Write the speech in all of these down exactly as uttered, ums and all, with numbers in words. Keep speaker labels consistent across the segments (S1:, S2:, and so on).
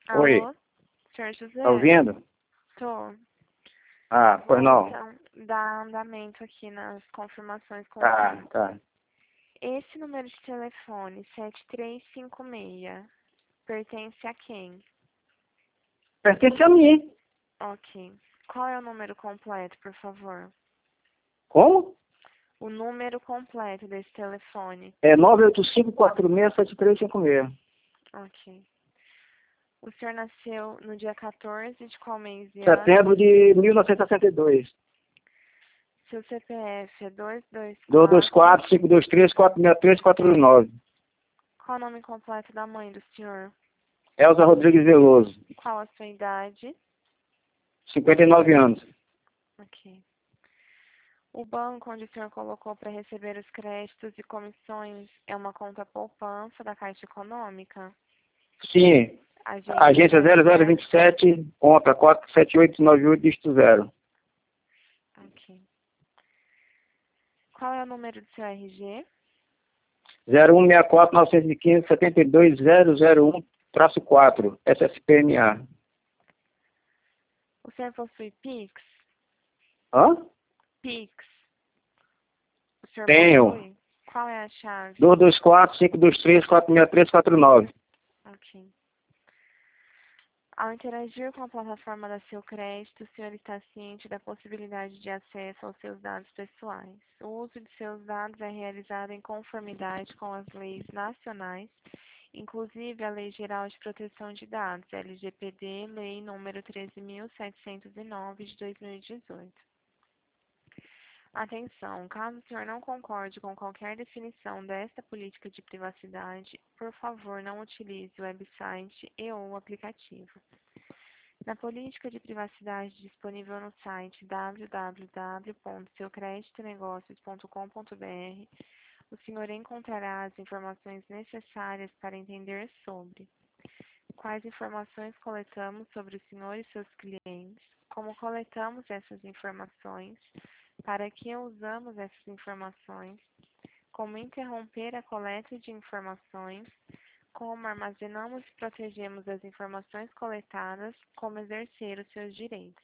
S1: Oi,
S2: Alô, senhor
S1: tá
S2: José?
S1: ouvindo?
S2: Tô.
S1: Ah, pois
S2: Vou
S1: não.
S2: então dar andamento aqui nas confirmações com o
S1: Tá,
S2: senhor.
S1: tá.
S2: Esse número de telefone, sete três cinco seis, pertence a quem?
S1: Pertence a mim.
S2: Ok. Qual é o número completo, por favor?
S1: Como?
S2: O número completo desse telefone.
S1: É nove oito cinco quatro seis sete três cinco seis.
S2: Ok. O senhor nasceu no dia quatorze de qual mês e ano?
S1: Setembro de mil novecentos e sessenta e dois.
S2: Seu C P F é dois dois
S1: dois dois
S2: quatro.
S1: quatro, cinco dois três, quatro seis três, quatro nove.
S2: Qual o nome completo da mãe do senhor?
S1: Elza Rodrigues Veloso.
S2: Qual a sua idade?
S1: cinquenta e nove anos.
S2: Ok. O banco onde o senhor colocou para receber os créditos e comissões é uma conta poupança da Caixa Econômica?
S1: Sim.
S2: Agência
S1: Agência
S2: zero
S1: zero zero
S2: zero.
S1: vinte e sete, conta quatro sete oito nove oito, dígito zero.
S2: Ok. Qual é o número do seu R G?
S1: zero um seis quatro nove um cinco sete dois zero zero um traço quatro, S S P M A.
S2: O senhor possui Pix?
S1: Hã?
S2: Pix. O senhor
S1: Tenho.
S2: possui? Qual é a chave?
S1: dois dois quatro, cinco dois três, quatro seis três, quatro nove.
S2: Ok. Ao interagir com a plataforma da Seu Crédito, o senhor está ciente da possibilidade de acesso aos seus dados pessoais. O uso de seus dados é realizado em conformidade com as leis nacionais, inclusive a Lei Geral de Proteção de Dados, L G P D, Lei número treze mil setecentos e nove de dois mil e dezoito. Atenção, caso o senhor não concorde com qualquer definição desta política de privacidade, por favor, não utilize o website e ou o aplicativo. Na política de privacidade disponível no site w w w ponto seu crédito negócios ponto com ponto b r, o senhor encontrará as informações necessárias para entender sobre quais informações coletamos sobre o senhor e seus clientes, como coletamos essas informações, para que usamos essas informações, como interromper a coleta de informações, como armazenamos e protegemos as informações coletadas, como exercer os seus direitos.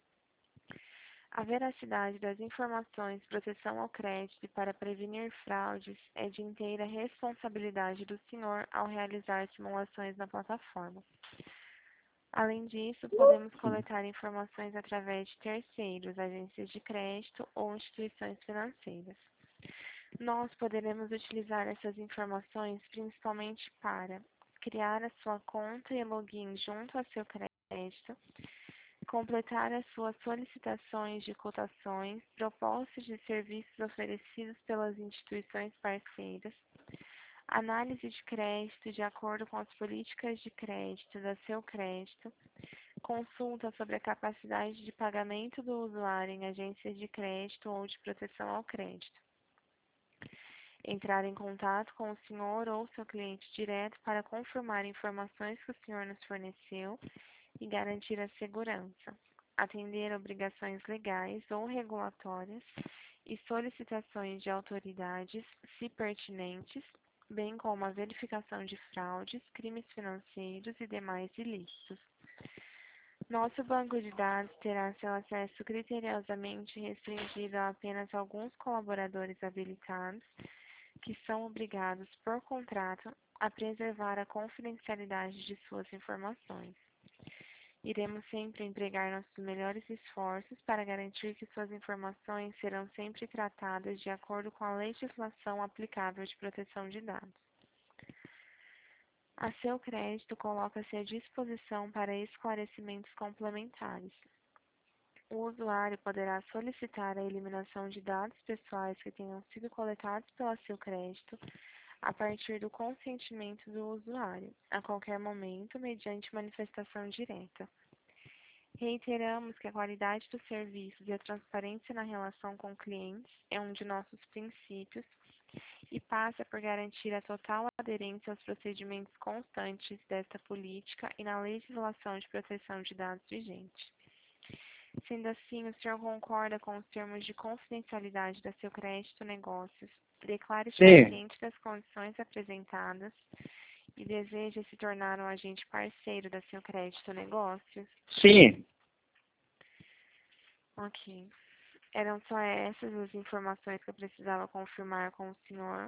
S2: A veracidade das informações, proteção ao crédito e para prevenir fraudes é de inteira responsabilidade do senhor ao realizar simulações na plataforma. Além disso, podemos coletar informações através de terceiros, agências de crédito ou instituições financeiras. Nós poderemos utilizar essas informações principalmente para criar a sua conta e login junto a seu crédito, completar as suas solicitações de cotações, propostas de serviços oferecidos pelas instituições parceiras, análise de crédito de acordo com as políticas de crédito da seu crédito, consulta sobre a capacidade de pagamento do usuário em agências de crédito ou de proteção ao crédito. Entrar em contato com o senhor ou seu cliente direto para confirmar informações que o senhor nos forneceu e garantir a segurança. Atender obrigações legais ou regulatórias e solicitações de autoridades, se pertinentes, bem como a verificação de fraudes, crimes financeiros e demais ilícitos. Nosso banco de dados terá seu acesso criteriosamente restringido a apenas alguns colaboradores habilitados, que são obrigados, por contrato, a preservar a confidencialidade de suas informações. Iremos sempre empregar nossos melhores esforços para garantir que suas informações serão sempre tratadas de acordo com a legislação aplicável de proteção de dados. A seu crédito coloca-se à disposição para esclarecimentos complementares. O usuário poderá solicitar a eliminação de dados pessoais que tenham sido coletados pela seu crédito a partir do consentimento do usuário, a qualquer momento, mediante manifestação direta. Reiteramos que a qualidade dos serviços e a transparência na relação com clientes é um de nossos princípios e passa por garantir a total aderência aos procedimentos constantes desta política e na legislação de proteção de dados vigente. Sendo assim, o senhor concorda com os termos de confidencialidade da seu crédito negócios, declare-se
S1: Sim.
S2: ciente das condições apresentadas e deseja se tornar um agente parceiro da Seu Crédito Negócios?
S1: Sim.
S2: Ok. Eram só essas as informações que eu precisava confirmar com o senhor.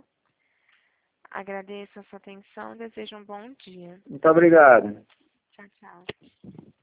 S2: Agradeço a sua atenção e desejo um bom dia.
S1: Muito obrigado.
S2: Tchau, tchau.